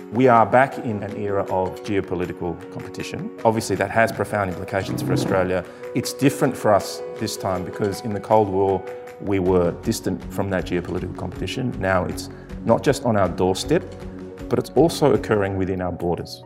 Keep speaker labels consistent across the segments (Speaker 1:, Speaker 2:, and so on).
Speaker 1: We are back in an era of geopolitical competition. Obviously, that has profound implications for Australia. It's different for us this time because in the Cold War, we were distant from that geopolitical competition. Now it's not just on our doorstep, but it's also occurring within our borders.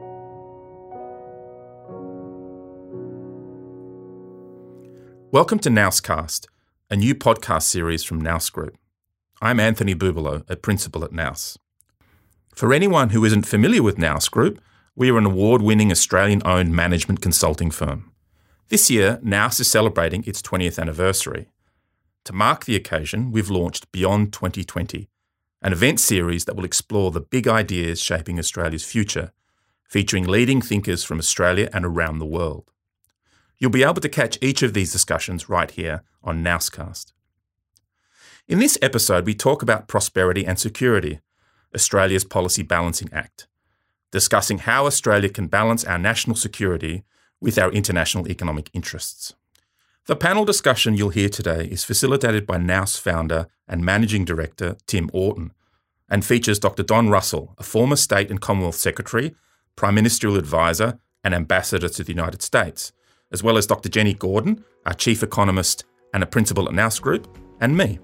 Speaker 2: Welcome to Nousecast, a new podcast series from Nous Group. I'm Anthony Bubalo, a principal at Nous. For anyone who isn't familiar with Nous Group, we are an award-winning Australian-owned management consulting firm. This year, Nous is celebrating its 20th anniversary. To mark the occasion, we've launched Beyond 2020, an event series that will explore the big ideas shaping Australia's future, featuring leading thinkers from Australia and around the world. You'll be able to catch each of these discussions right here on Nousecast. In this episode, we talk about prosperity and security, Australia's Policy Balancing Act, discussing how Australia can balance our national security with our international economic interests. The panel discussion you'll hear today is facilitated by Nous founder and Managing Director Tim Orton and features Dr. Don Russell, a former State and Commonwealth Secretary, Prime Ministerial Advisor and Ambassador to the United States, as well as Dr. Jenny Gordon, our Chief Economist and a Principal at Nous Group, and me.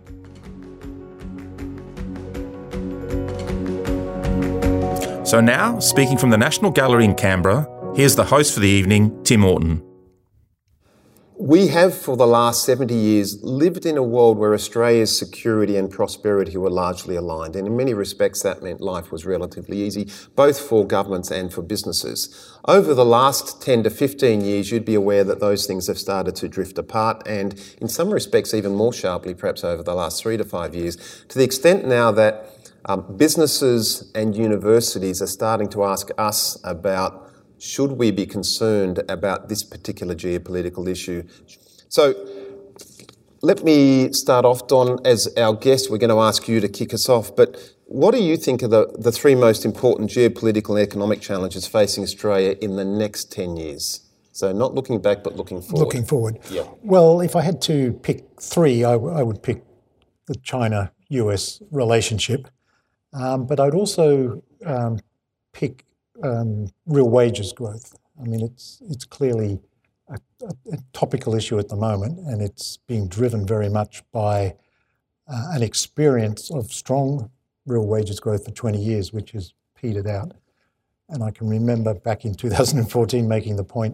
Speaker 2: So now, speaking from the National Gallery in Canberra, here's the host for the evening, Tim Orton.
Speaker 3: We have, for the last 70 years, lived in a world where Australia's security and prosperity were largely aligned. And in many respects, that meant life was relatively easy, both for governments and for businesses. Over the last 10 to 15 years, you'd be aware that those things have started to drift apart, and in some respects, even more sharply, perhaps over the last 3 to 5 years, to the extent now that businesses and universities are starting to ask us about should we be concerned about this particular geopolitical issue. So let me start off, Don, as our guest. We're going to ask you to kick us off, but what do you think are the three most important geopolitical and economic challenges facing Australia in the next 10 years? So not looking back, but looking forward.
Speaker 4: Looking forward.
Speaker 3: Yeah.
Speaker 4: Well, if I had to pick three, I would pick the China-US relationship. But I'd also pick real wages growth. I mean, it's clearly a topical issue at the moment, and it's being driven very much by an experience of strong real wages growth for 20 years, which has petered out. And I can remember back in 2014 making the point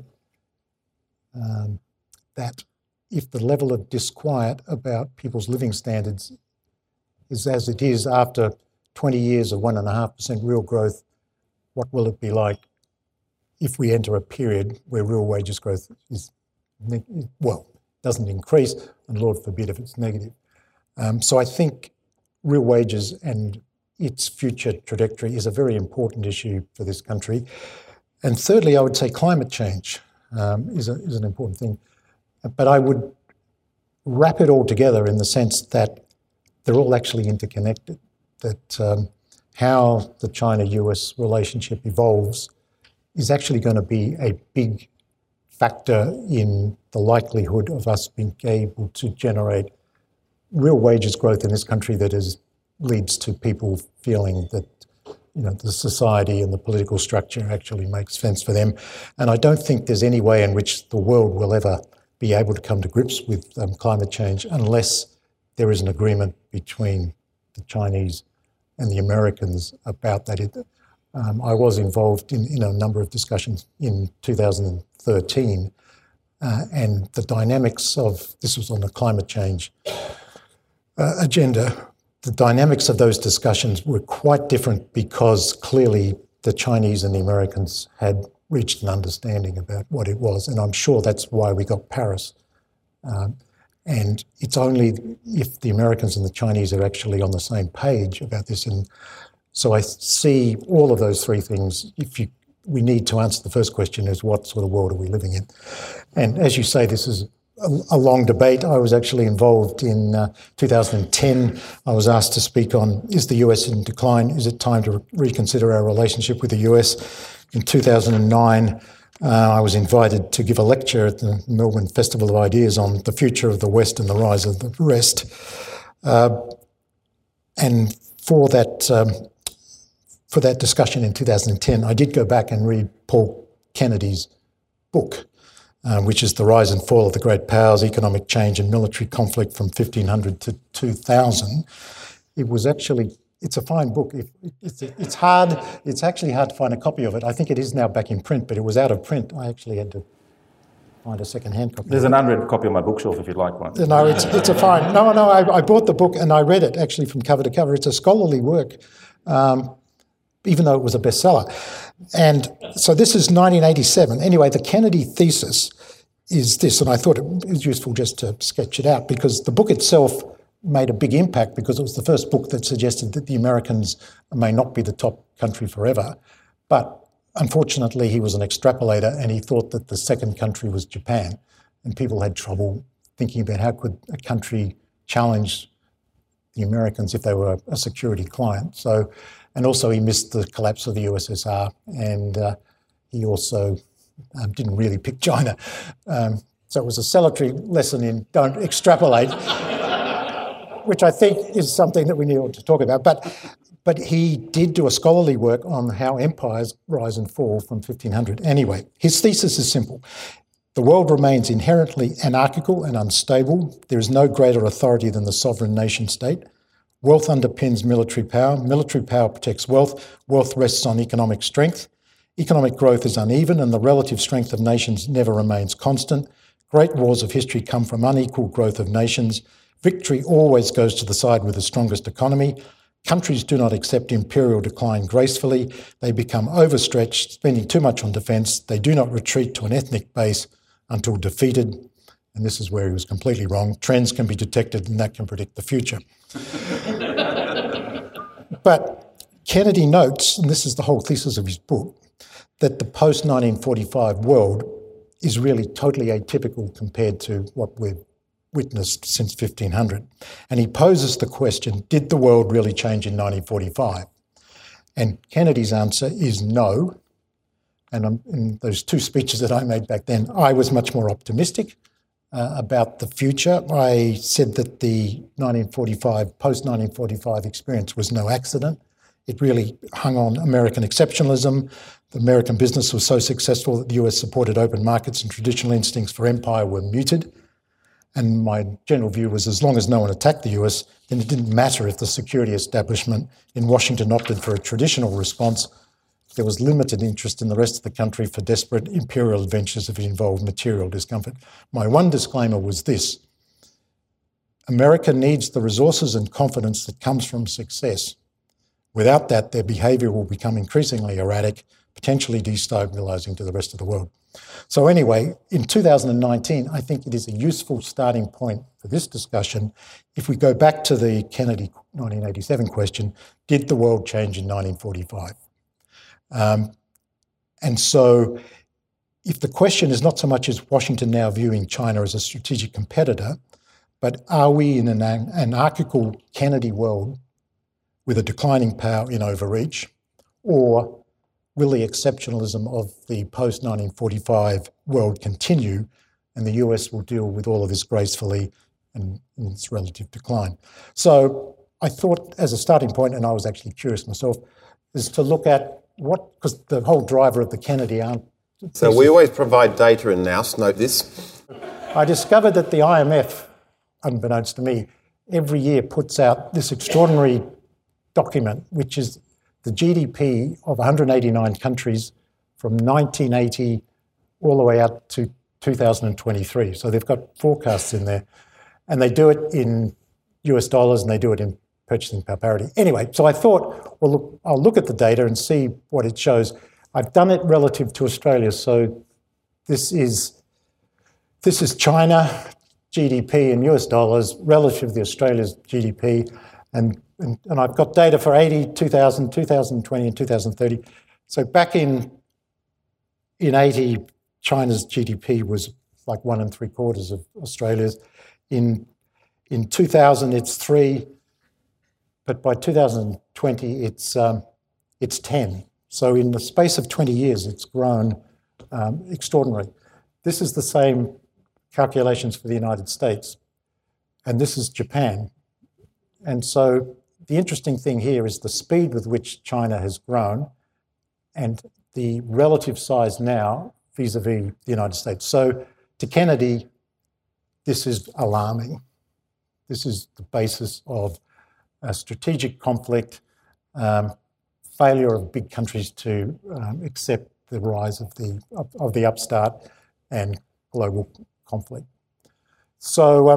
Speaker 4: that if the level of disquiet about people's living standards is as it is after 20 years of 1.5% real growth, what will it be like if we enter a period where real wages growth is, doesn't increase, and Lord forbid if it's negative. So I think real wages and its future trajectory is a very important issue for this country. And thirdly, I would say climate change is an important thing. But I would wrap it all together in the sense that they're all actually interconnected. That how the China-US relationship evolves is actually going to be a big factor in the likelihood of us being able to generate real wages growth in this country that leads to people feeling that the society and the political structure actually makes sense for them. And I don't think there's any way in which the world will ever be able to come to grips with climate change unless there is an agreement between the Chinese and the Americans about that. I was involved in a number of discussions in 2013, and the dynamics of, this was on the climate change agenda, the dynamics of those discussions were quite different because clearly the Chinese and the Americans had reached an understanding about what it was, and I'm sure that's why we got Paris. And it's only if the Americans and the Chinese are actually on the same page about this. And so I see all of those three things. We need to answer the first question is what sort of world are we living in? And as you say, this is a long debate. I was actually involved in 2010. I was asked to speak on, is the US in decline? Is it time to reconsider our relationship with the US? In 2009, I was invited to give a lecture at the Melbourne Festival of Ideas on the future of the West and the rise of the rest. And for for that discussion in 2010, I did go back and read Paul Kennedy's book, which is The Rise and Fall of the Great Powers, Economic Change and Military Conflict from 1500 to 2000. It was actually, it's a fine book. It's hard, it's actually hard to find a copy of it. I think it is now back in print, but it was out of print. I actually had to find a second-hand copy.
Speaker 1: There's an unread copy on my bookshelf if you'd like one.
Speaker 4: No, it's a fine. No, I bought the book and I read it actually from cover to cover. It's a scholarly work, even though it was a bestseller. And so this is 1987. Anyway, the Kennedy thesis is this, and I thought it was useful just to sketch it out because the book itself made a big impact because it was the first book that suggested that the Americans may not be the top country forever. But unfortunately, he was an extrapolator and he thought that the second country was Japan. And people had trouble thinking about how could a country challenge the Americans if they were a security client. So, and also he missed the collapse of the USSR and he also didn't really pick China. So it was a salutary lesson in don't extrapolate, which I think is something that we need to talk about. But he did do a scholarly work on how empires rise and fall from 1500. Anyway, his thesis is simple. The world remains inherently anarchical and unstable. There is no greater authority than the sovereign nation state. Wealth underpins military power. Military power protects wealth. Wealth rests on economic strength. Economic growth is uneven and the relative strength of nations never remains constant. Great wars of history come from unequal growth of nations. Victory always goes to the side with the strongest economy. Countries do not accept imperial decline gracefully. They become overstretched, spending too much on defence. They do not retreat to an ethnic base until defeated. And this is where he was completely wrong. Trends can be detected and that can predict the future. But Kennedy notes, and this is the whole thesis of his book, that the post-1945 world is really totally atypical compared to what we've witnessed since 1500. And he poses the question, did the world really change in 1945? And Kennedy's answer is no. And in those two speeches that I made back then, I was much more optimistic about the future. I said that the post-1945 experience was no accident. It really hung on American exceptionalism. The American business was so successful that the US supported open markets and traditional instincts for empire were muted. And my general view was as long as no one attacked the US, then it didn't matter if the security establishment in Washington opted for a traditional response. There was limited interest in the rest of the country for desperate imperial adventures if it involved material discomfort. My one disclaimer was this: America needs the resources and confidence that comes from success. Without that, their behaviour will become increasingly erratic, potentially destabilising to the rest of the world. So anyway, in 2019, I think it is a useful starting point for this discussion if we go back to the Kennedy 1987 question, did the world change in 1945? And so if the question is not so much is Washington now viewing China as a strategic competitor, but are we in an anarchical Kennedy world with a declining power in overreach, or will the exceptionalism of the post-1945 world continue and the US will deal with all of this gracefully and in its relative decline? So I thought as a starting point, and I was actually curious myself, is to look at because the whole driver of the Kennedy
Speaker 3: So we always provide data in NAUS, note this.
Speaker 4: I discovered that the IMF, unbeknownst to me, every year puts out this extraordinary document, which is the GDP of 189 countries from 1980 all the way out to 2023. So they've got forecasts in there. And they do it in US dollars and they do it in purchasing power parity. Anyway, so I thought, well, look, I'll look at the data and see what it shows. I've done it relative to Australia. So this is China GDP in US dollars relative to Australia's GDP. And I've got data for 80, 2000, 2020 and 2030. So back in 80, China's GDP was like 1 3/4 of Australia's. In 2000, it's 3, but by 2020, it's 10. So in the space of 20 years, it's grown extraordinarily. This is the same calculations for the United States, and this is Japan. And so the interesting thing here is the speed with which China has grown and the relative size now vis-a-vis the United States. So to Kennedy, this is alarming. This is the basis of a strategic conflict, failure of big countries to accept the rise of the upstart and global conflict. So,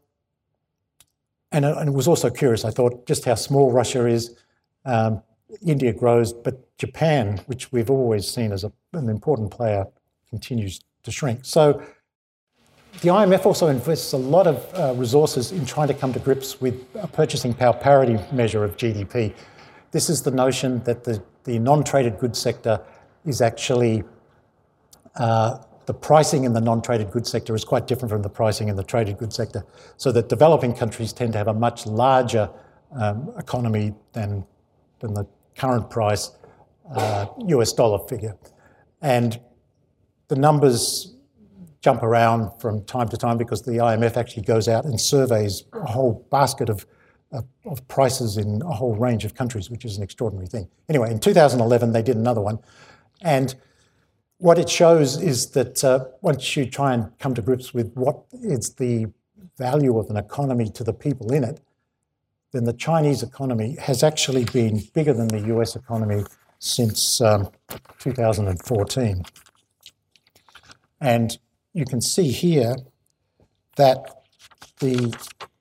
Speaker 4: and it was also curious, I thought, just how small Russia is. India grows, but Japan, which we've always seen as an important player, continues to shrink. So the IMF also invests a lot of resources in trying to come to grips with a purchasing power parity measure of GDP. This is the notion that the non-traded goods sector is actually, the pricing in the non-traded goods sector is quite different from the pricing in the traded goods sector. So that developing countries tend to have a much larger economy than the current price US dollar figure. And the numbers jump around from time to time because the IMF actually goes out and surveys a whole basket of prices in a whole range of countries, which is an extraordinary thing. Anyway, in 2011, they did another one. And what it shows is that once you try and come to grips with what is the value of an economy to the people in it, then the Chinese economy has actually been bigger than the US economy since 2014. And you can see here that the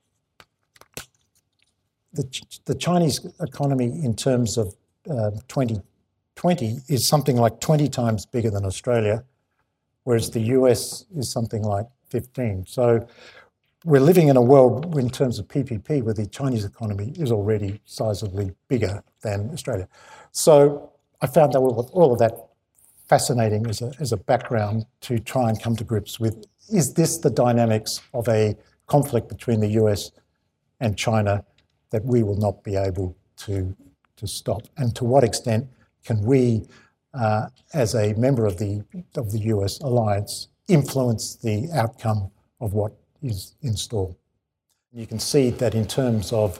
Speaker 4: Chinese economy in terms of 2020 is something like 20 times bigger than Australia, whereas the US is something like 15. So we're living in a world in terms of PPP where the Chinese economy is already sizably bigger than Australia. So I found that all of that fascinating as a background to try and come to grips with, is this the dynamics of a conflict between the US and China that we will not be able to stop? And to what extent can we, as a member of the US alliance, influence the outcome of what is in store? You can see that in terms of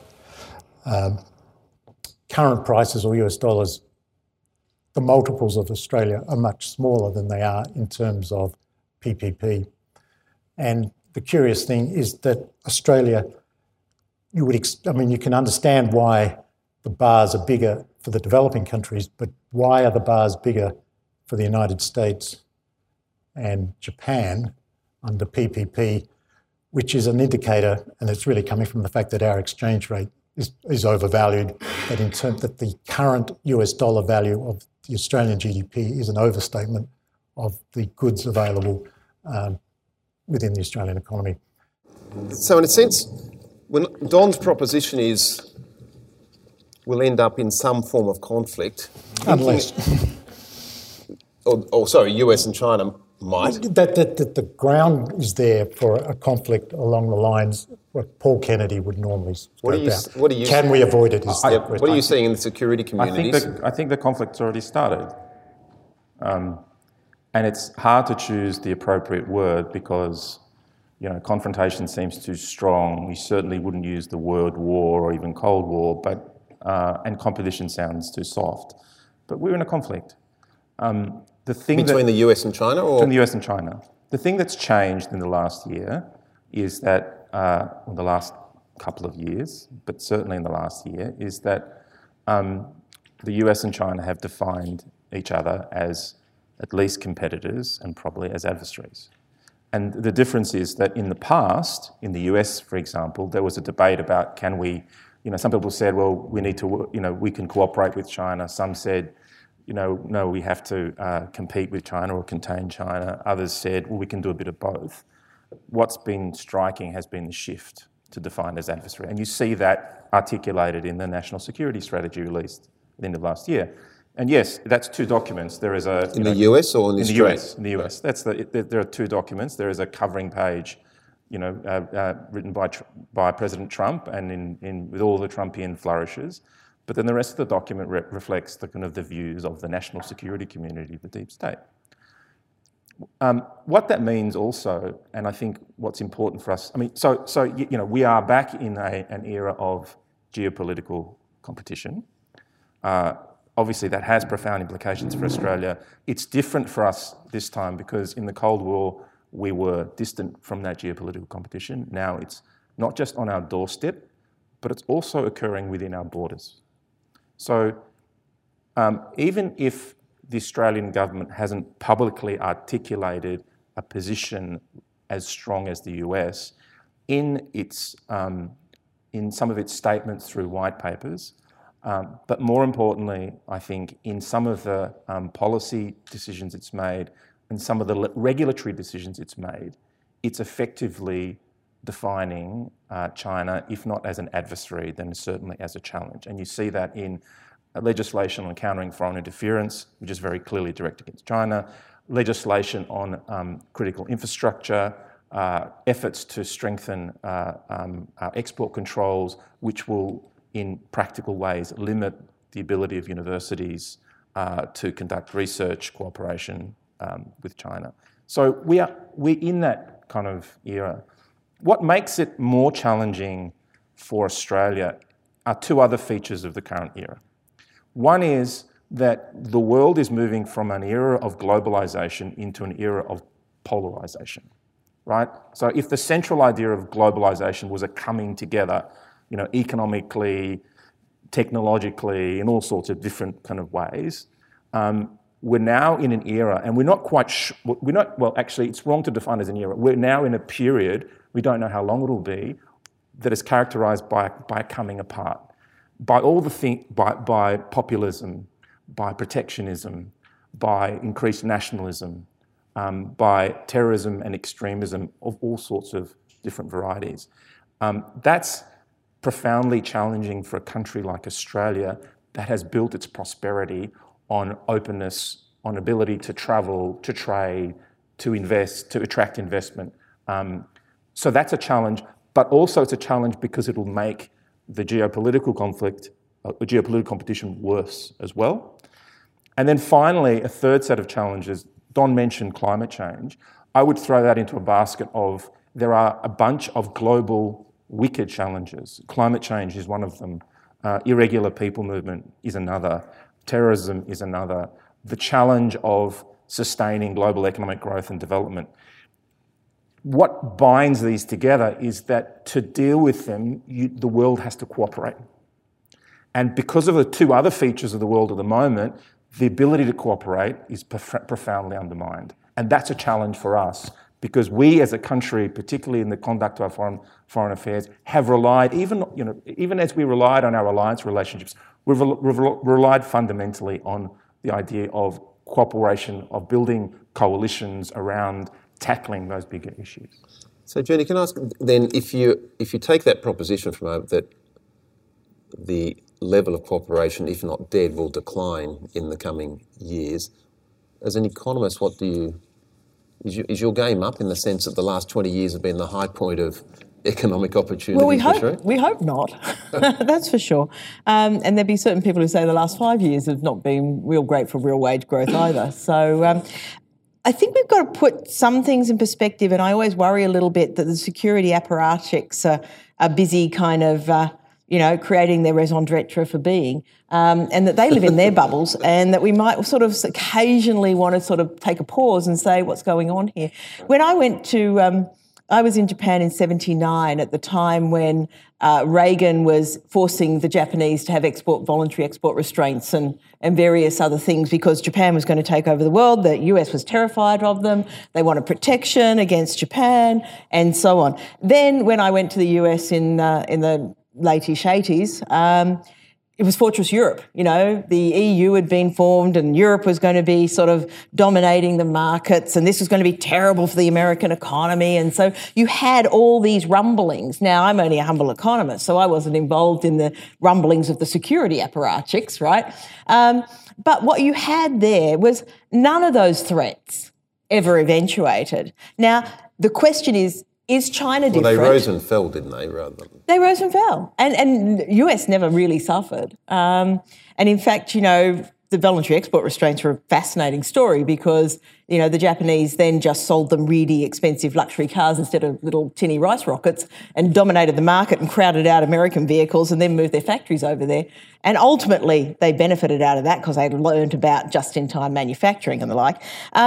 Speaker 4: current prices or US dollars, the multiples of Australia are much smaller than they are in terms of PPP. And the curious thing is that Australia, you can understand why the bars are bigger for the developing countries, but why are the bars bigger for the United States and Japan under PPP, which is an indicator, and it's really coming from the fact that our exchange rate is overvalued, that in terms that the current US dollar value of the Australian GDP is an overstatement of the goods available within the Australian economy.
Speaker 3: So in a sense, when Don's proposition is we'll end up in some form of conflict.
Speaker 4: Unless...
Speaker 3: US and China might.
Speaker 4: That the ground is there for a conflict along the lines what Paul Kennedy would normally Can we avoid it?
Speaker 3: What are you seeing in the security communities?
Speaker 1: I think the conflict's already started. And it's hard to choose the appropriate word because, confrontation seems too strong. We certainly wouldn't use the word war or even Cold War, but and competition sounds too soft. But we're in a conflict.
Speaker 3: Between the US and China?
Speaker 1: Between the US and China. The thing that's changed in the last year is that, the last couple of years, but certainly in the last year, is that the US and China have defined each other as at least competitors and probably as adversaries. And the difference is that in the past, in the US, for example, there was a debate about can we, some people said, well, we need to, we can cooperate with China. Some said, no, we have to compete with China or contain China. Others said, well, we can do a bit of both. What's been striking has been the shift to define as adversary. And you see that articulated in the National Security Strategy released at the end of last year. And yes, that's two documents. There is a...
Speaker 3: In the US or in the
Speaker 1: US? In the US. There are two documents. There is a covering page, written by President Trump and with all the Trumpian flourishes. But then the rest of the document reflects the kind of the views of the national security community, the deep state. What that means also, and I think what's important for us, we are back in an era of geopolitical competition. Obviously, that has profound implications for Australia. It's different for us this time because in the Cold War, we were distant from that geopolitical competition. Now it's not just on our doorstep, but it's also occurring within our borders. So even if the Australian government hasn't publicly articulated a position as strong as the US, in some of its statements through white papers, but more importantly, I think, in some of the policy decisions it's made and some of the regulatory decisions it's made, it's effectively defining China, if not as an adversary, then certainly as a challenge. And you see that in legislation on countering foreign interference, which is very clearly directed against China, legislation on critical infrastructure, efforts to strengthen our export controls, which will, in practical ways, limit the ability of universities to conduct research cooperation with China. So we're in that kind of era. What makes it more challenging for Australia are two other features of the current era. One is that the world is moving from an era of globalisation into an era of polarisation, right? So if the central idea of globalisation was a coming together, economically, technologically, in all sorts of different kind of ways, we're now in an era, and we're not quite sure, actually, it's wrong to define as an era. We're now in a period, we don't know how long it'll be, that is characterised by coming apart, by all the by populism, by protectionism, by increased nationalism, by terrorism and extremism of all sorts of different varieties. That's profoundly challenging for a country like Australia that has built its prosperity on openness, on ability to travel, to trade, to invest, to attract investment. So that's a challenge, but also it's a challenge because it'll make the geopolitical conflict, geopolitical competition worse as well. And then finally, a third set of challenges. Don mentioned climate change. I would throw that into a basket of there are a bunch of global wicked challenges. Climate change is one of them. Irregular people movement is another. Terrorism is another. The challenge of sustaining global economic growth and development. What binds these together is that to deal with them, the world has to cooperate. And because of the two other features of the world at the moment, the ability to cooperate is profoundly undermined. And that's a challenge for us because we as a country, particularly in the conduct of our foreign affairs, have relied, even as we relied on our alliance relationships, we've relied fundamentally on the idea of cooperation, of building coalitions around tackling those bigger issues.
Speaker 3: So, Jenny, can I ask then, if you take that proposition from over that the level of cooperation, if not dead, will decline in the coming years, as an economist, is your game up in the sense that the last 20 years have been the high point of economic opportunity?
Speaker 5: Well, we hope not. That's for sure. And there'd be certain people who say the last 5 years have not been real great for real wage growth either. So I think we've got to put some things in perspective, and I always worry a little bit that the security apparatchiks are busy kind of, creating their raison d'etre for being, and that they live in their bubbles, and that we might sort of occasionally want to sort of take a pause and say, what's going on here? When I went to... I was in Japan in 1979 at the time when Reagan was forcing the Japanese to have voluntary export restraints and various other things because Japan was going to take over the world. The US was terrified of them. They wanted protection against Japan and so on. Then when I went to the US in the late-ish 80s, it was Fortress Europe. The EU had been formed and Europe was going to be sort of dominating the markets and this was going to be terrible for the American economy. And so you had all these rumblings. Now, I'm only a humble economist, so I wasn't involved in the rumblings of the security apparatchiks, right? But what you had there was none of those threats ever eventuated. Now, the question is China different?
Speaker 3: Well, they rose and fell, didn't they, rather than...
Speaker 5: They rose and fell. And US never really suffered. And in fact, the the voluntary export restraints are a fascinating story because, you know, the Japanese then just sold them really expensive luxury cars instead of little tinny rice rockets and dominated the market and crowded out American vehicles and then moved their factories over there. And ultimately, they benefited out of that because they'd learned about just-in-time manufacturing and the like.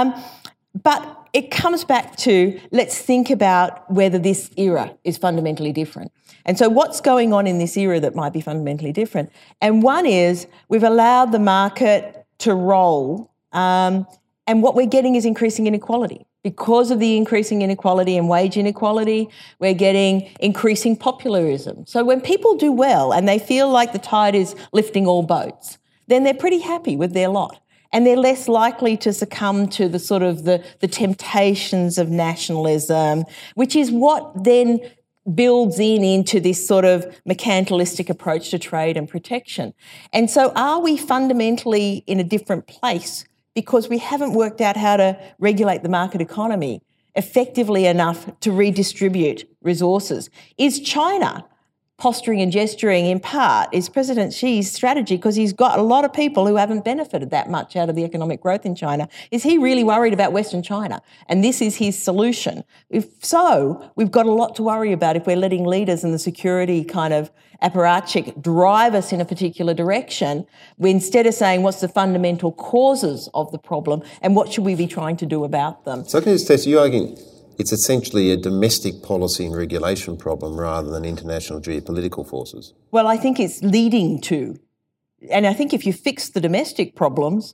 Speaker 5: But it comes back to, let's think about whether this era is fundamentally different. And so what's going on in this era that might be fundamentally different? And one is we've allowed the market to roll, and what we're getting is increasing inequality. Because of the increasing inequality and wage inequality, we're getting increasing populism. So when people do well and they feel like the tide is lifting all boats, then they're pretty happy with their lot. And they're less likely to succumb to the sort of the temptations of nationalism, which is what then builds into this sort of mercantilistic approach to trade and protection. And so are we fundamentally in a different place because we haven't worked out how to regulate the market economy effectively enough to redistribute resources? Is China posturing and gesturing in part is President Xi's strategy because he's got a lot of people who haven't benefited that much out of the economic growth in China? Is he really worried about Western China? And this is his solution. If so, we've got a lot to worry about if we're letting leaders in the security kind of apparatchik drive us in a particular direction, instead of saying what's the fundamental causes of the problem and what should we be trying to do about them.
Speaker 3: So I can just test you arguing it's essentially a domestic policy and regulation problem rather than international geopolitical forces.
Speaker 5: Well, I think it's leading to. And I think if you fix the domestic problems,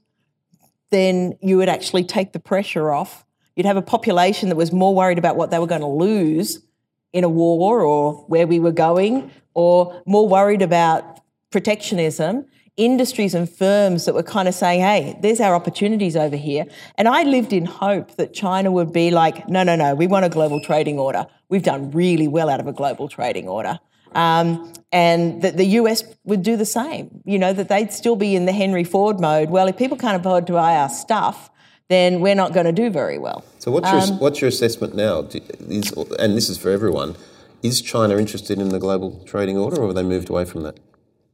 Speaker 5: then you would actually take the pressure off. You'd have a population that was more worried about what they were going to lose in a war or where we were going, or more worried about protectionism. Industries and firms that were kind of saying, hey, there's our opportunities over here. And I lived in hope that China would be like, no, we want a global trading order. We've done really well out of a global trading order. And that the US would do the same, you know, that they'd still be in the Henry Ford mode. Well, if people can't afford to buy our stuff, then we're not going to do very well.
Speaker 3: So what's your assessment now? And this is for everyone, is China interested in the global trading order or have they moved away from that?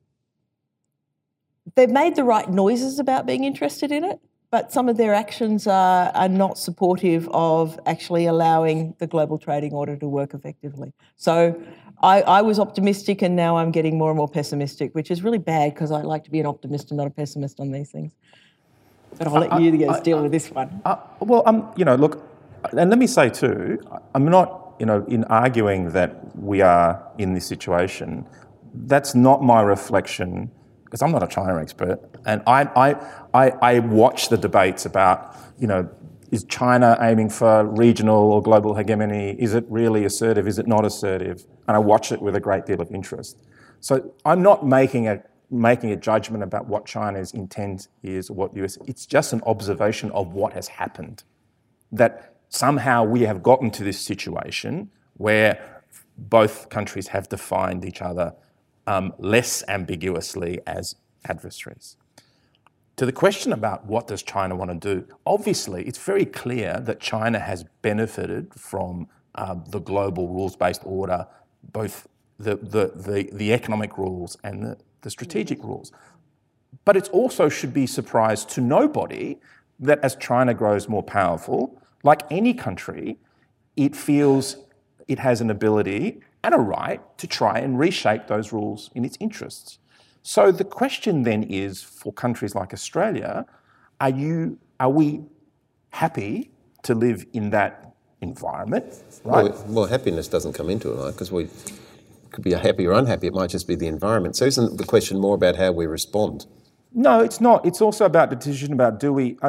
Speaker 5: They've made the right noises about being interested in it, but some of their actions are not supportive of actually allowing the global trading order to work effectively. So I was optimistic and now I'm getting more and more pessimistic, which is really bad because I like to be an optimist and not a pessimist on these things. But I'll let you guys deal with this one.
Speaker 1: Look, and let me say too, I'm not, in arguing that we are in this situation, that's not my reflection, because I'm not a China expert, and I watch the debates about, is China aiming for regional or global hegemony? Is it really assertive? Is it not assertive? And I watch it with a great deal of interest. So I'm not making a judgment about what China's intent is or what US. It's just an observation of what has happened. That somehow we have gotten to this situation where both countries have defined each other less ambiguously as adversaries. To the question about what does China want to do, obviously it's very clear that China has benefited from the global rules-based order, both the economic rules and the strategic rules. But it also should be a surprise to nobody that as China grows more powerful, like any country, it feels it has an ability and a right to try and reshape those rules in its interests. So the question then is, for countries like Australia, are we happy to live in that environment? Right?
Speaker 3: Well, happiness doesn't come into it, right? Because we could be happy or unhappy. It might just be the environment. So isn't the question more about how we respond?
Speaker 1: No, it's not. It's also about the decision about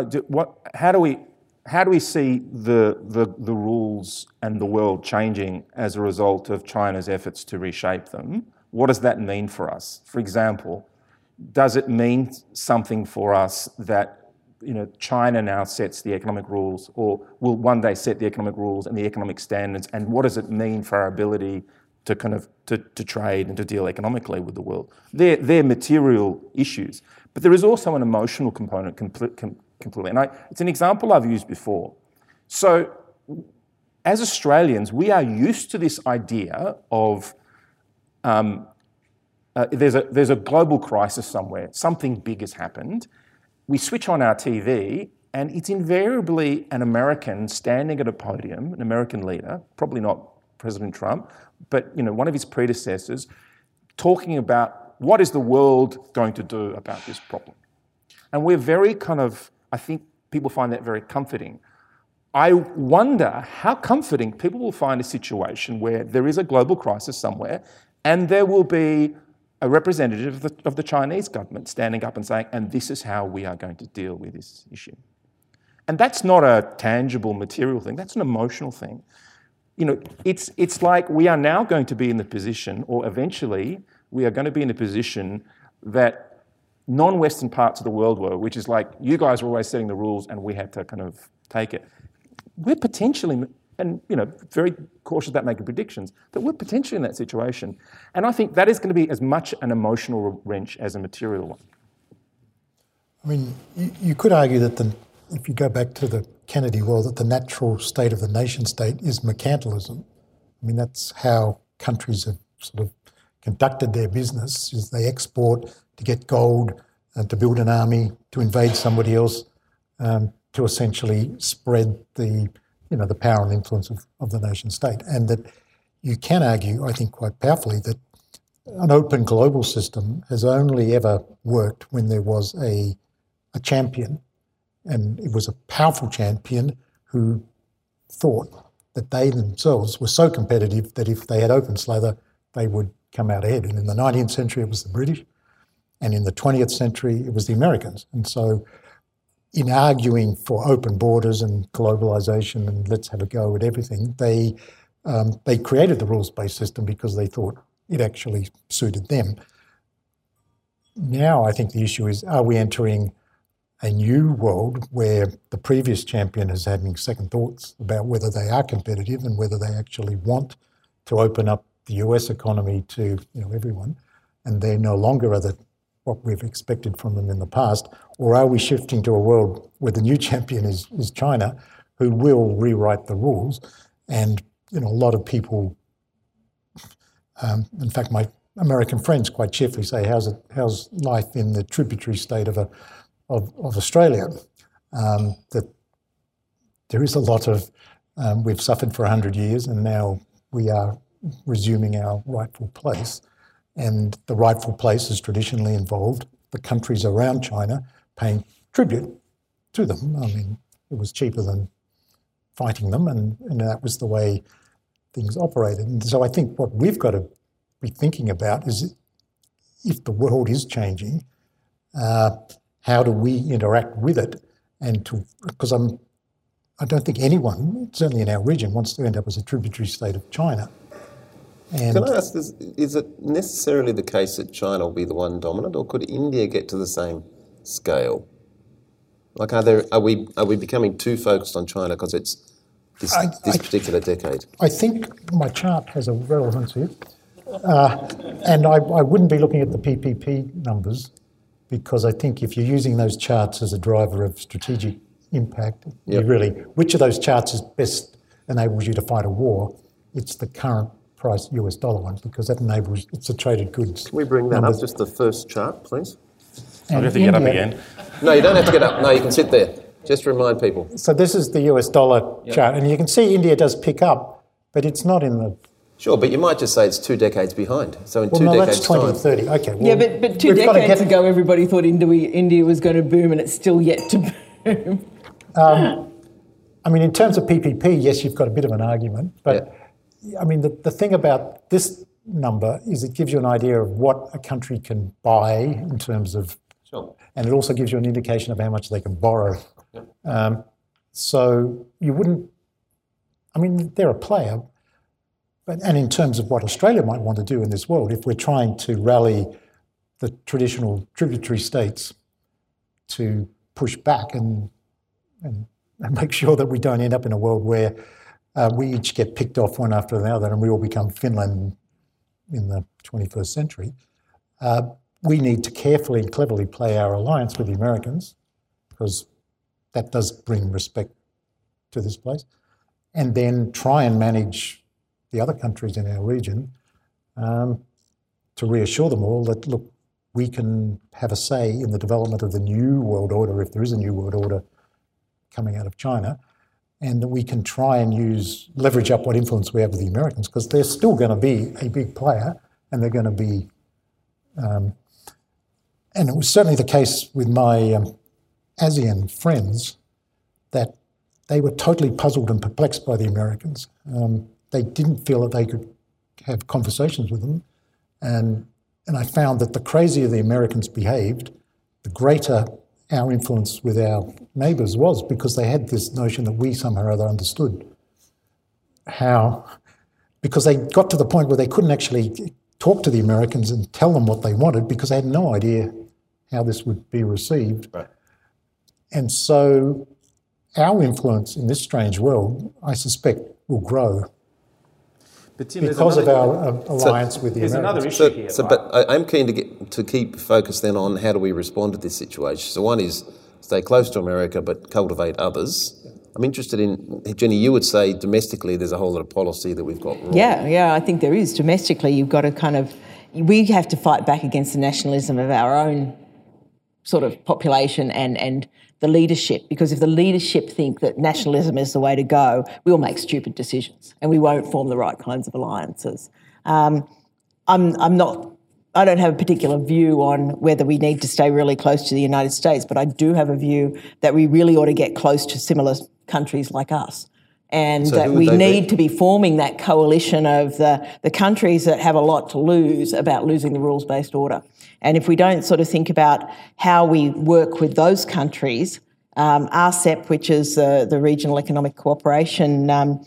Speaker 1: how do we see the rules and the world changing as a result of China's efforts to reshape them? What does that mean for us? For example, does it mean something for us that China now sets the economic rules, or will one day set the economic rules and the economic standards? And what does it mean for our ability to to trade and to deal economically with the world? They're material issues, but there is also an emotional component completely. And it's an example I've used before. So as Australians, we are used to this idea of there's a global crisis somewhere, something big has happened. we switch on our TV and it's invariably an American standing at a podium, an American leader, probably not President Trump, but one of his predecessors, talking about what is the world going to do about this problem. And we're very I think people find that very comforting. I wonder how comforting people will find a situation where there is a global crisis somewhere and there will be a representative of the Chinese government standing up and saying, and this is how we are going to deal with this issue. And that's not a tangible material thing, that's an emotional thing. It's like we are now going to be in the position, or eventually we are going to be in a position that non-Western parts of the world were, which is like, you guys were always setting the rules and we had to take it. We're potentially, and very cautious about making predictions, but we're potentially in that situation. And I think that is going to be as much an emotional wrench as a material one.
Speaker 4: I mean, you could argue that if you go back to the Kennedy world, that the natural state of the nation state is mercantilism. I mean, that's how countries have sort of conducted their business, is they export to get gold, to build an army, to invade somebody else, to essentially spread the power and influence of the nation state. And that you can argue, I think quite powerfully, that an open global system has only ever worked when there was a champion, and it was a powerful champion who thought that they themselves were so competitive that if they had open slather, they would come out ahead. And in the 19th century, it was the British, and in the 20th century, it was the Americans. And so in arguing for open borders and globalisation and let's have a go at everything, they created the rules-based system because they thought it actually suited them. Now I think the issue is, are we entering a new world where the previous champion is having second thoughts about whether they are competitive and whether they actually want to open up the US economy to everyone, and they no longer are what we've expected from them in the past? Or are we shifting to a world where the new champion is China, who will rewrite the rules? And a lot of people, in fact, my American friends quite cheerfully say, how's life in the tributary state of Australia? That there is a lot of, we've suffered for 100 years and now we are resuming our rightful place. And the rightful place has traditionally involved the countries around China paying tribute to them. I mean, it was cheaper than fighting them, and that was the way things operated. And so I think what we've got to be thinking about is, if the world is changing, how do we interact with it? And because I don't think anyone, certainly in our region, wants to end up as a tributary state of China. And
Speaker 3: can I ask this, is it necessarily the case that China will be the one dominant, or could India get to the same scale? Like, are we becoming too focused on China because it's this particular decade?
Speaker 4: I think my chart has a relevance here. And I wouldn't be looking at the PPP numbers, because I think if you're using those charts as a driver of strategic impact, you really, which of those charts is best enables you to fight a war? It's the current price US dollar one, because that enables, it's a traded goods.
Speaker 3: Can we bring that up, just the first chart, please?
Speaker 1: I have to get up again.
Speaker 3: No, you don't have to get up. No, you can sit there. Just to remind people.
Speaker 4: So this is the US dollar chart, and you can see India does pick up, but it's not in the...
Speaker 3: Sure, but you might just say it's 2 decades behind. So in 2
Speaker 4: that's
Speaker 3: decades'
Speaker 4: 2030. Okay. Well,
Speaker 5: yeah, but 2 decades ago, everybody thought India was going to boom, and it's still yet to boom.
Speaker 4: I mean, in terms of PPP, yes, you've got a bit of an argument, but I mean, the thing about this number is it gives you an idea of what a country can buy in terms of, and it also gives you an indication of how much they can borrow. So you wouldn't, I mean, they're a player, and in terms of what Australia might want to do in this world, if we're trying to rally the traditional tributary states to push back and make sure that we don't end up in a world where we each get picked off one after the other and we all become Finland in the 21st century, we need to carefully and cleverly play our alliance with the Americans, because that does bring respect to this place, and then try and manage the other countries in our region to reassure them all that, look, we can have a say in the development of the new world order, if there is a new world order coming out of China, and that we can try and leverage up what influence we have with the Americans, because they're still going to be a big player, and they're going to be, and it was certainly the case with my ASEAN friends, that they were totally puzzled and perplexed by the Americans. They didn't feel that they could have conversations with them, and I found that the crazier the Americans behaved, the greater our influence with our neighbours was, because they had this notion that we somehow or other understood how, because they got to the point where they couldn't actually talk to the Americans and tell them what they wanted, because they had no idea how this would be received.
Speaker 1: Right.
Speaker 4: And so our influence in this strange world, I suspect, will grow.
Speaker 1: But Tim,
Speaker 4: because of our alliance with the
Speaker 1: There's
Speaker 4: Americans.
Speaker 1: another issue here.
Speaker 3: So,
Speaker 1: right?
Speaker 3: but I'm keen to keep focused then on how do we respond to this situation. So one is stay close to America but cultivate others. I'm interested in, Jenny, you would say domestically there's a whole lot of policy that we've got wrong.
Speaker 5: Yeah, I think there is. Domestically, you've got to we have to fight back against the nationalism of our own sort of population and the leadership, because if the leadership think that nationalism is the way to go, we'll make stupid decisions and we won't form the right kinds of alliances. I don't have a particular view on whether we need to stay really close to the United States, but I do have a view that we really ought to get close to similar countries like us. And
Speaker 3: So
Speaker 5: that
Speaker 3: who would
Speaker 5: we
Speaker 3: they
Speaker 5: need
Speaker 3: be?
Speaker 5: to be forming that coalition of the countries that have a lot to lose about losing the rules-based order. And if we don't sort of think about how we work with those countries, RCEP, which is the Regional Economic Cooperation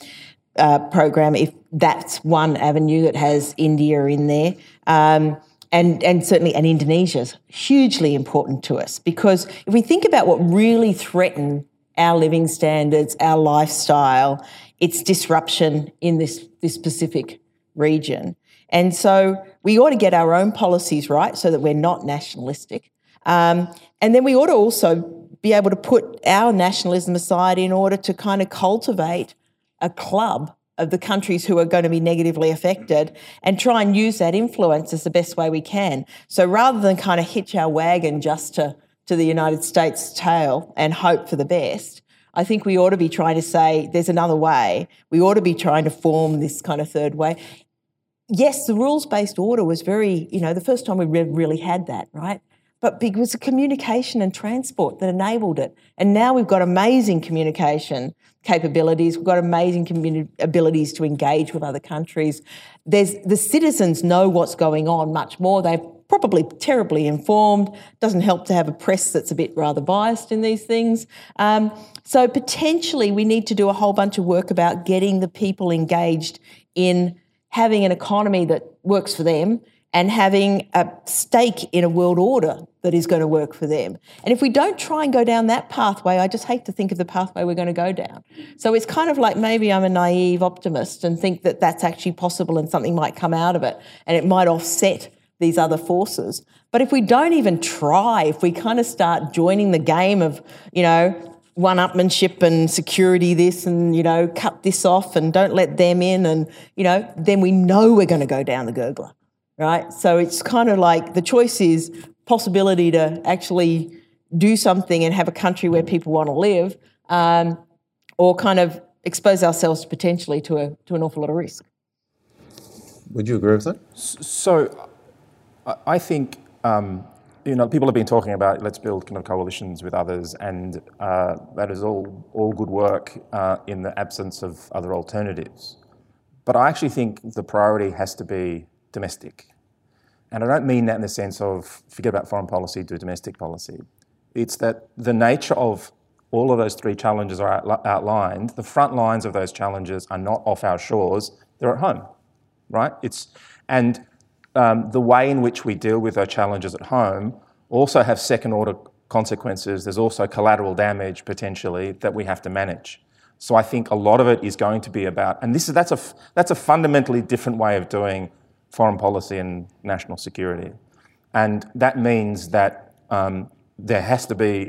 Speaker 5: program, if that's one avenue that has India in there, and certainly and Indonesia's hugely important to us, because if we think about what really threaten our living standards, our lifestyle, it's disruption in this Pacific region. And so we ought to get our own policies right so that we're not nationalistic. And then we ought to also be able to put our nationalism aside in order to kind of cultivate a club of the countries who are going to be negatively affected and try and use that influence as the best way we can. So rather than kind of hitch our wagon just to the United States tail and hope for the best, I think we ought to be trying to say there's another way. We ought to be trying to form this kind of third way. Yes, the rules-based order was very, the first time we really had that, right? But it was the communication and transport that enabled it. And now we've got amazing communication capabilities. We've got amazing abilities to engage with other countries. The citizens know what's going on much more. They're probably terribly informed. Doesn't help to have a press that's a bit rather biased in these things. So potentially we need to do a whole bunch of work about getting the people engaged in having an economy that works for them and having a stake in a world order that is going to work for them. And if we don't try and go down that pathway, I just hate to think of the pathway we're going to go down. So it's kind of like maybe I'm a naive optimist and think that that's actually possible and something might come out of it and it might offset these other forces. But if we don't even try, if we kind of start joining the game of, one-upmanship and security this and, cut this off and don't let them in and, then we know we're going to go down the gurgler, right? So it's kind of like the choice is possibility to actually do something and have a country where people want to live, or kind of expose ourselves potentially to an awful lot of risk.
Speaker 3: Would you agree with that?
Speaker 1: So I think, people have been talking about let's build kind of coalitions with others, and that is all good work in the absence of other alternatives. But I actually think the priority has to be domestic. And I don't mean that in the sense of forget about foreign policy, do domestic policy. It's that the nature of all of those three challenges are outlined. The front lines of those challenges are not off our shores, they're at home, right? The way in which we deal with those challenges at home also have second-order consequences. There's also collateral damage, potentially, that we have to manage. So I think a lot of it is going to be about, and that's a fundamentally different way of doing foreign policy and national security. And that means that there has to be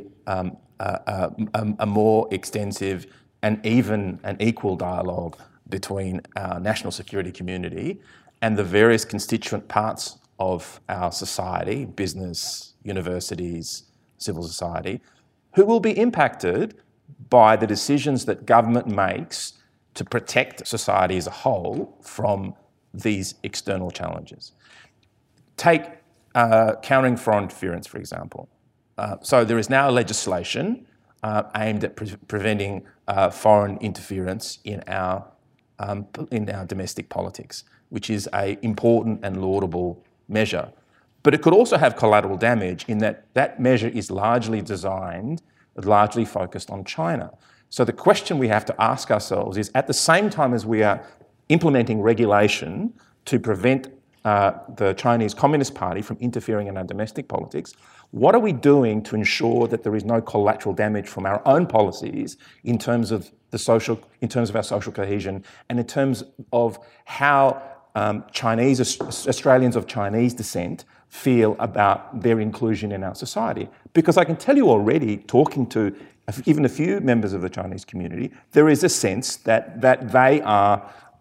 Speaker 1: a more extensive and even an equal dialogue between our national security community and the various constituent parts of our society, business, universities, civil society, who will be impacted by the decisions that government makes to protect society as a whole from these external challenges. Take countering foreign interference, for example. So there is now legislation aimed at preventing foreign interference in our domestic politics, which is an important and laudable measure. But it could also have collateral damage in that that measure is largely focused on China. So the question we have to ask ourselves is, at the same time as we are implementing regulation to prevent the Chinese Communist Party from interfering in our domestic politics, what are we doing to ensure that there is no collateral damage from our own policies in terms of our social cohesion, and in terms of how Australians of Chinese descent feel about their inclusion in our society? Because I can tell you already, talking to even a few members of the Chinese community, there is a sense that they are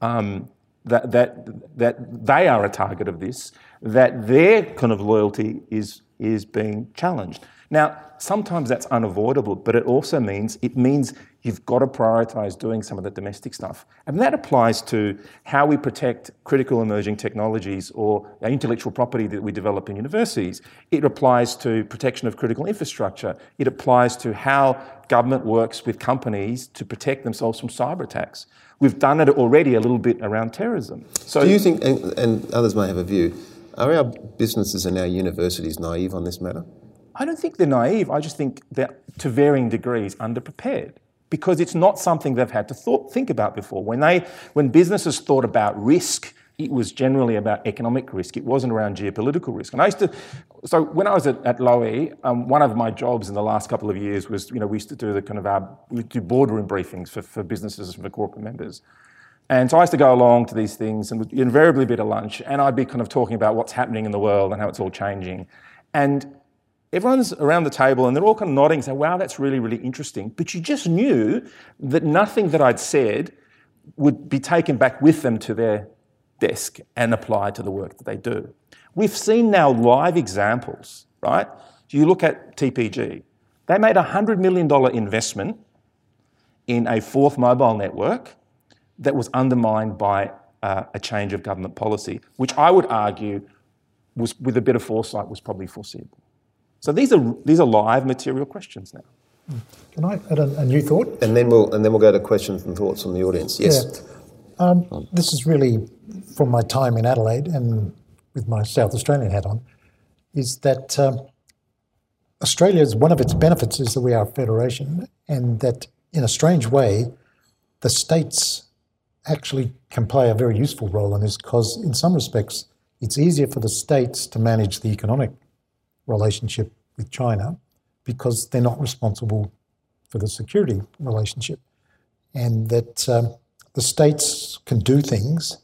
Speaker 1: that they are a target of this, that their kind of loyalty is being challenged. Now, sometimes that's unavoidable, but it also means you've got to prioritise doing some of the domestic stuff. And that applies to how we protect critical emerging technologies or intellectual property that we develop in universities. It applies to protection of critical infrastructure. It applies to how government works with companies to protect themselves from cyber attacks. We've done it already a little bit around terrorism. So,
Speaker 3: do you think, and others may have a view, are our businesses and our universities naive on this matter?
Speaker 1: I don't think they're naive. I just think they're, to varying degrees, underprepared, because it's not something they've had to think about before. When businesses thought about risk, it was generally about economic risk. It wasn't around geopolitical risk. And so when I was at Lowy, one of my jobs in the last couple of years was, we used to do we do boardroom briefings for businesses and for corporate members. And so I used to go along to these things and would invariably be at a lunch, and I'd be kind of talking about what's happening in the world and how it's all changing. And everyone's around the table and they're all kind of nodding and saying, wow, that's really, really interesting. But you just knew that nothing that I'd said would be taken back with them to their desk and applied to the work that they do. We've seen now live examples, right? You look at TPG. They made a $100 million investment in a fourth mobile network that was undermined by a change of government policy, which I would argue was, with a bit of foresight, was probably foreseeable. So these are live material questions now.
Speaker 4: Can I add a new thought?
Speaker 3: And then we'll go to questions and thoughts from the audience. Yes.
Speaker 4: Yeah. This is really from my time in Adelaide and with my South Australian hat on, is that Australia's, one of its benefits is that we are a federation, and that in a strange way, the states actually can play a very useful role in this, because in some respects, it's easier for the states to manage the economic relationship with China because they're not responsible for the security relationship, and that the states can do things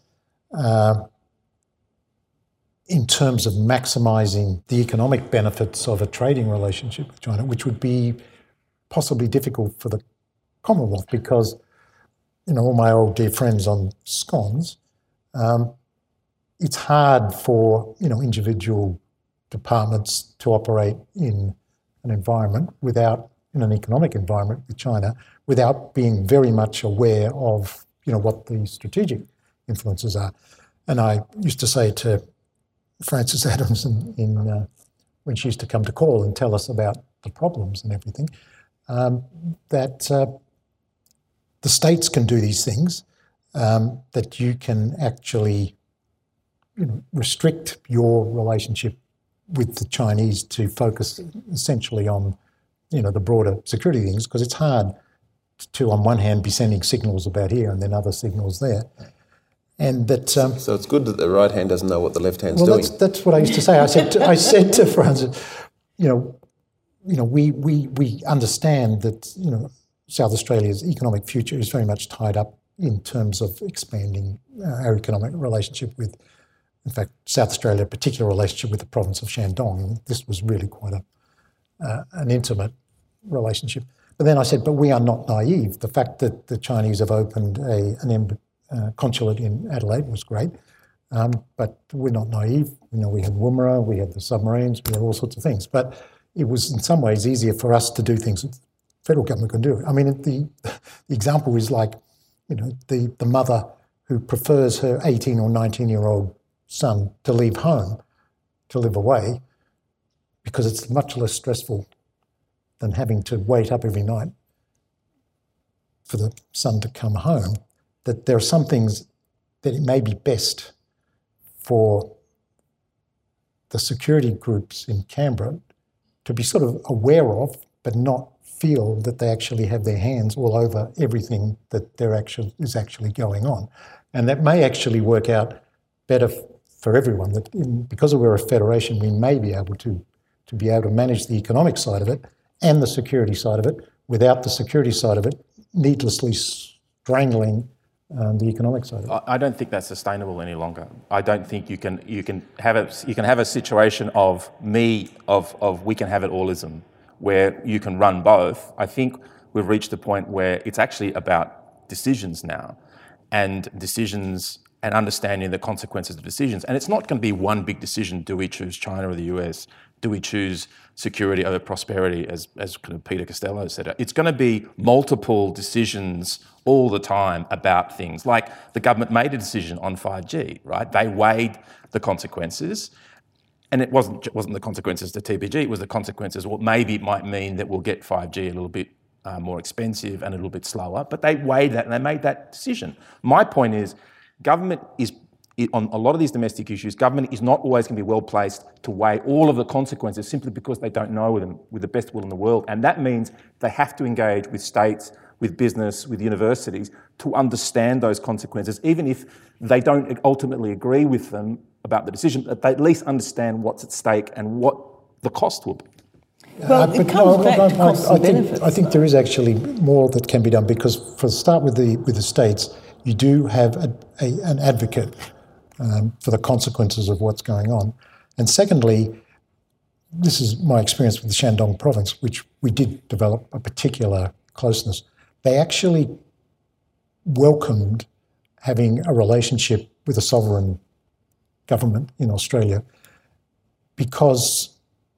Speaker 4: in terms of maximising the economic benefits of a trading relationship with China, which would be possibly difficult for the Commonwealth, because, all my old dear friends on scones, it's hard for, individual departments to operate in an environment in an economic environment with China, without being very much aware of, what the strategic influences are. And I used to say to Frances Adams when she used to come to call and tell us about the problems and everything, that the states can do these things, that you can actually restrict your relationship with the Chinese to focus essentially on, the broader security things, because it's hard to, on one hand, be sending signals about here and then other signals there. And that,
Speaker 3: so it's good that the right hand doesn't know what the left hand's doing.
Speaker 4: That's what I used to say. I said to Frances, we understand that South Australia's economic future is very much tied up in terms of expanding our economic relationship with, in fact, South Australia, a particular relationship with the province of Shandong. This was really quite an intimate relationship. But then I said, but we are not naive. The fact that the Chinese have opened a consulate in Adelaide was great. But we're not naive. We had Woomera, we had the submarines, we had all sorts of things. But it was in some ways easier for us to do things that the federal government could do. I mean, the example is like, the mother who prefers her 18 or 19-year-old son to leave home, to live away, because it's much less stressful than having to wait up every night for the son to come home, that there are some things that it may be best for the security groups in Canberra to be sort of aware of, but not feel that they actually have their hands all over everything that is actually going on. And that may actually work out better for everyone, that because we're a federation, we may be able to manage the economic side of it and the security side of it without the security side of it needlessly strangling the economic side of it.
Speaker 1: I don't think that's sustainable any longer. I don't think you can have a situation of we can have it allism, where you can run both. I think we've reached a point where it's actually about decisions now, and decisions and understanding the consequences of decisions. And it's not going to be one big decision. Do we choose China or the US? Do we choose security over prosperity, as kind of Peter Costello said? It's going to be multiple decisions all the time about things. Like the government made a decision on 5G, right? They weighed the consequences, and it wasn't the consequences to TPG, it was the consequences, well, maybe it might mean that we'll get 5G a little bit more expensive and a little bit slower, but they weighed that and they made that decision. My point is, government is, on a lot of these domestic issues, government is not always going to be well placed to weigh all of the consequences simply because they don't know them with the best will in the world. And that means they have to engage with states, with business, with universities to understand those consequences, even if they don't ultimately agree with them about the decision, but they at least understand what's at stake and what the cost will be.
Speaker 5: Well, it comes back to costs and benefits.
Speaker 4: I think there is actually more that can be done, because for the start with the states, you do have an advocate for the consequences of what's going on. And secondly, this is my experience with the Shandong province, which we did develop a particular closeness. They actually welcomed having a relationship with a sovereign government in Australia, because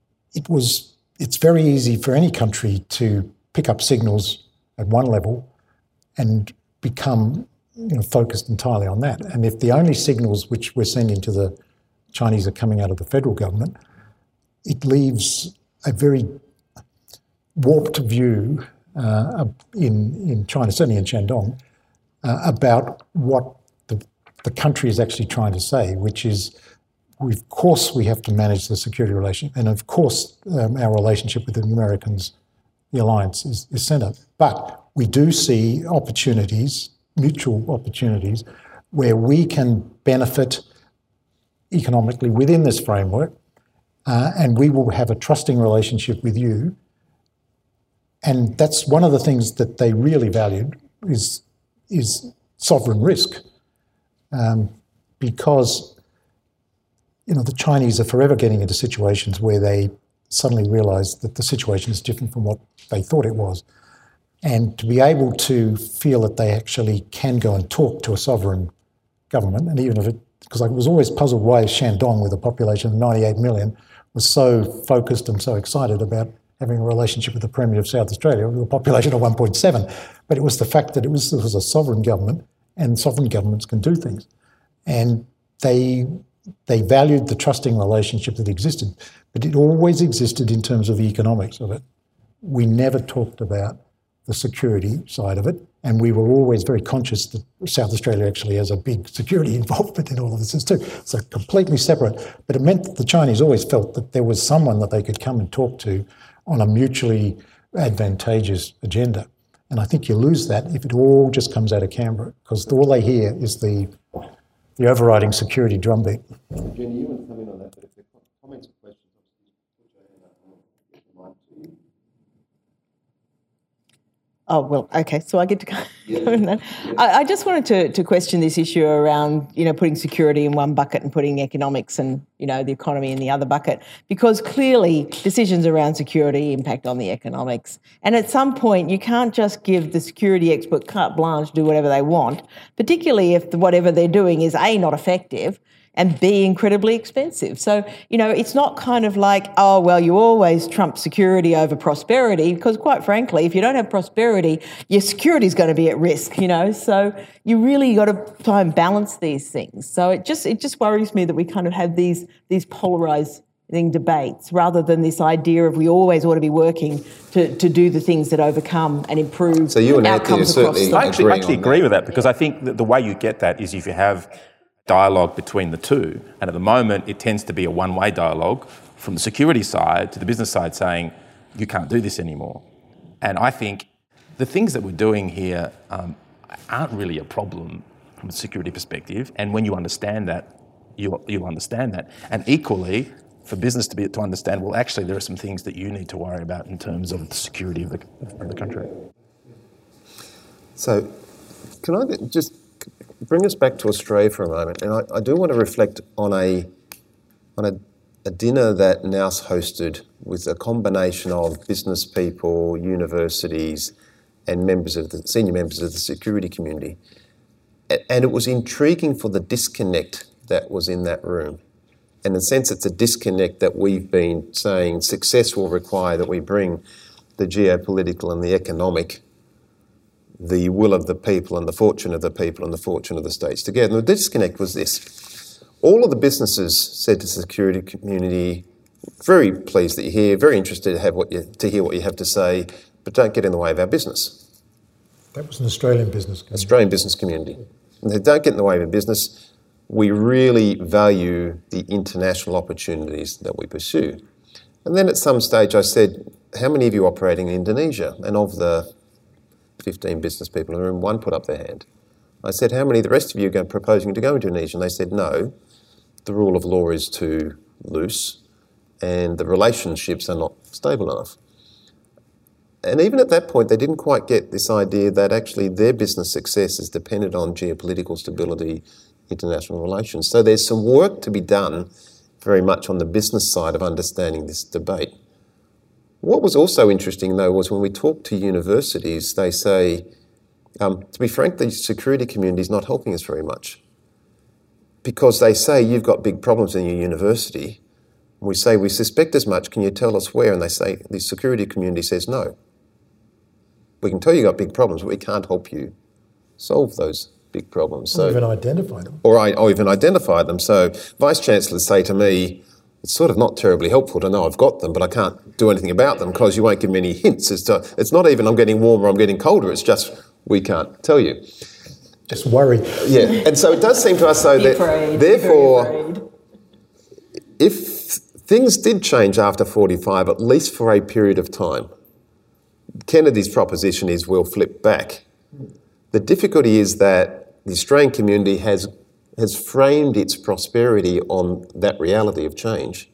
Speaker 4: it's very easy for any country to pick up signals at one level and become focused entirely on that. And if the only signals which we're sending to the Chinese are coming out of the federal government, it leaves a very warped view in China, certainly in Shandong, about what the country is actually trying to say, which is, of course, we have to manage the security relation, and of course, our relationship with the Americans, the alliance, is centred. But we do see opportunities, mutual opportunities, where we can benefit economically within this framework, and we will have a trusting relationship with you. And that's one of the things that they really valued is sovereign risk, because the Chinese are forever getting into situations where they suddenly realise that the situation is different from what they thought it was. And to be able to feel that they actually can go and talk to a sovereign government, and even if because I was always puzzled why Shandong, with a population of 98 million, was so focused and so excited about having a relationship with the Premier of South Australia with a population of 1.7. But it was the fact that it was a sovereign government, and sovereign governments can do things. And they valued the trusting relationship that existed, but it always existed in terms of the economics of it. We never talked about the security side of it, and we were always very conscious that South Australia actually has a big security involvement in all of this too. So completely separate, but it meant that the Chinese always felt that there was someone that they could come and talk to on a mutually advantageous agenda. And I think you lose that if it all just comes out of Canberra, because all they hear is the overriding security drumbeat.
Speaker 3: Jenny, you want to come in on that, but if there are comments or questions, obviously, put your hand up and I'll get the mic to you.
Speaker 5: Oh, well, okay, so I get to go in that. I just wanted to question this issue around, putting security in one bucket and putting economics and, the economy in the other bucket, because clearly decisions around security impact on the economics. And at some point, you can't just give the security expert carte blanche, do whatever they want, particularly if whatever they're doing is, A, not effective. and B, incredibly expensive. So, it's not kind of like, oh, well, you always trump security over prosperity, because quite frankly, if you don't have prosperity, your security is going to be at risk, So you really got to try and balance these things. So it just worries me that we kind of have these polarising debates rather than this idea of we always ought to be working to do the things that overcome and improve
Speaker 3: so you and
Speaker 5: outcomes across the
Speaker 1: I actually agree with that, because I think that the way you get that is if you have dialogue between the two, and at the moment it tends to be a one-way dialogue from the security side to the business side saying you can't do this anymore. And I think the things that we're doing here aren't really a problem from a security perspective, and when you understand that, you'll understand that. And equally, for business to understand, well, actually, there are some things that you need to worry about in terms of the security of the country.
Speaker 3: So, can I just bring us back to Australia for a moment? And I do want to reflect on a dinner that NAUS hosted with a combination of business people, universities, and senior members of the security community. And it was intriguing for the disconnect that was in that room. And in a sense, it's a disconnect that we've been saying success will require that we bring the geopolitical and the economic, the will of the people and the fortune of the people and the fortune of the states together. And the disconnect was this. All of the businesses said to the security community, very pleased that you're here, very interested to hear what you have to say, but don't get in the way of our business.
Speaker 4: That was an Australian business community.
Speaker 3: Australian business community. And they don't get in the way of our business. We really value the international opportunities that we pursue. And then at some stage I said, how many of you are operating in Indonesia? And of the 15 business people in the room, one put up their hand. I said, how many of the rest of you are proposing to go into Indonesia? And they said, no, the rule of law is too loose and the relationships are not stable enough. And even at that point, they didn't quite get this idea that actually their business success is dependent on geopolitical stability, international relations. So there's some work to be done very much on the business side of understanding this debate. What was also interesting, though, was when we talk to universities, they say, to be frank, the security community is not helping us very much. Because they say, you've got big problems in your university. And we say, we suspect as much, can you tell us where? And they say, the security community says, no. We can tell you've got big problems, but we can't help you solve those big problems.
Speaker 4: Or even identify them.
Speaker 3: Or even identify them. So vice chancellors say to me, it's sort of not terribly helpful to know I've got them, but I can't do anything about them because you won't give me any hints. It's not even I'm getting warmer, I'm getting colder. It's just we can't tell you.
Speaker 4: Just worry.
Speaker 3: Yeah, and so it does seem to us, though, that therefore, if things did change after 45, at least for a period of time, Kennedy's proposition is we'll flip back. The difficulty is that the Australian community has framed its prosperity on that reality of change.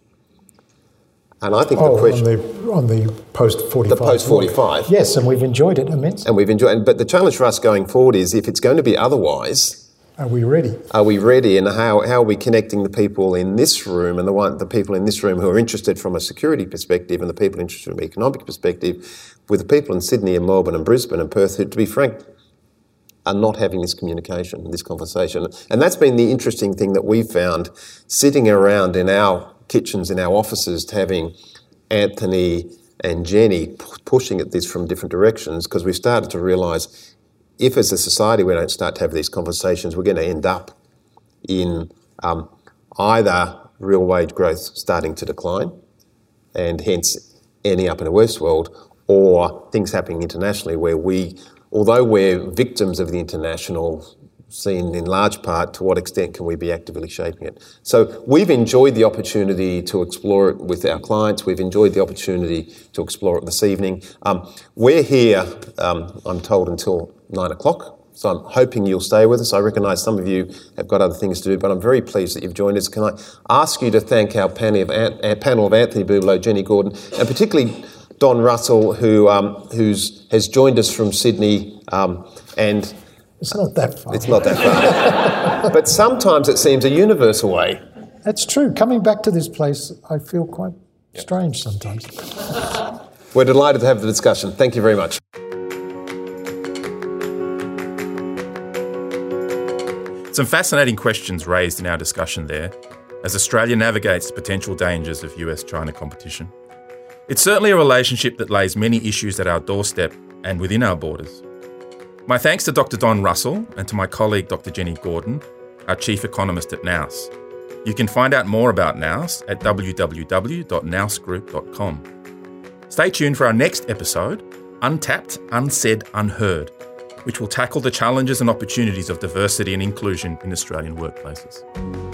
Speaker 3: And I think the question...
Speaker 4: on the post-45.
Speaker 3: The post-45.
Speaker 4: Yes, and we've enjoyed it immensely.
Speaker 3: But the challenge for us going forward is if it's going to be otherwise...
Speaker 4: Are we ready?
Speaker 3: Are we ready, and how are we connecting the people in this room and the people in this room who are interested from a security perspective and the people interested from an economic perspective with the people in Sydney and Melbourne and Brisbane and Perth who, to be frank, are not having this communication, this conversation. And that's been the interesting thing that we've found sitting around in our kitchens, in our offices, having Anthony and Jenny pushing at this from different directions, because we've started to realise if as a society we don't start to have these conversations, we're going to end up in either real wage growth starting to decline and hence ending up in a worse world, or things happening internationally where although we're victims of the international scene in large part, to what extent can we be actively shaping it? So we've enjoyed the opportunity to explore it with our clients. We've enjoyed the opportunity to explore it this evening. We're here, I'm told, until 9 o'clock. So I'm hoping you'll stay with us. I recognise some of you have got other things to do, but I'm very pleased that you've joined us. Can I ask you to thank our panel of Anthony Bubelow, Jenny Gordon, and particularly Don Russell, who has joined us from Sydney, and
Speaker 4: it's not that far.
Speaker 3: It's not that far. But sometimes it seems a universal way.
Speaker 4: That's true. Coming back to this place, I feel quite strange sometimes.
Speaker 3: We're delighted to have the discussion. Thank you very much.
Speaker 2: Some fascinating questions raised in our discussion there as Australia navigates the potential dangers of US-China competition. It's certainly a relationship that lays many issues at our doorstep and within our borders. My thanks to Dr. Don Russell and to my colleague Dr. Jenny Gordon, our Chief Economist at NAUS. You can find out more about NAUS at www.nausgroup.com. Stay tuned for our next episode, Untapped, Unsaid, Unheard, which will tackle the challenges and opportunities of diversity and inclusion in Australian workplaces.